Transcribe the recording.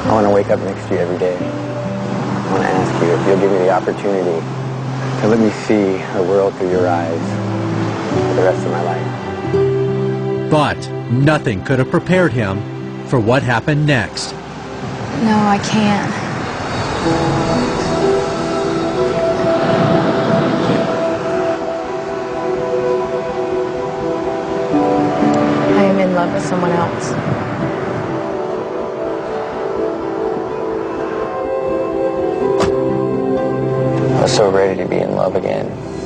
I want to wake up next to you every day. I want to ask you if you'll give me the opportunity to let me see the world through your eyes for the rest of my life. But nothing could have prepared him for what happened next. No, I can't. I am in love with someone else. I was so ready to be in love again.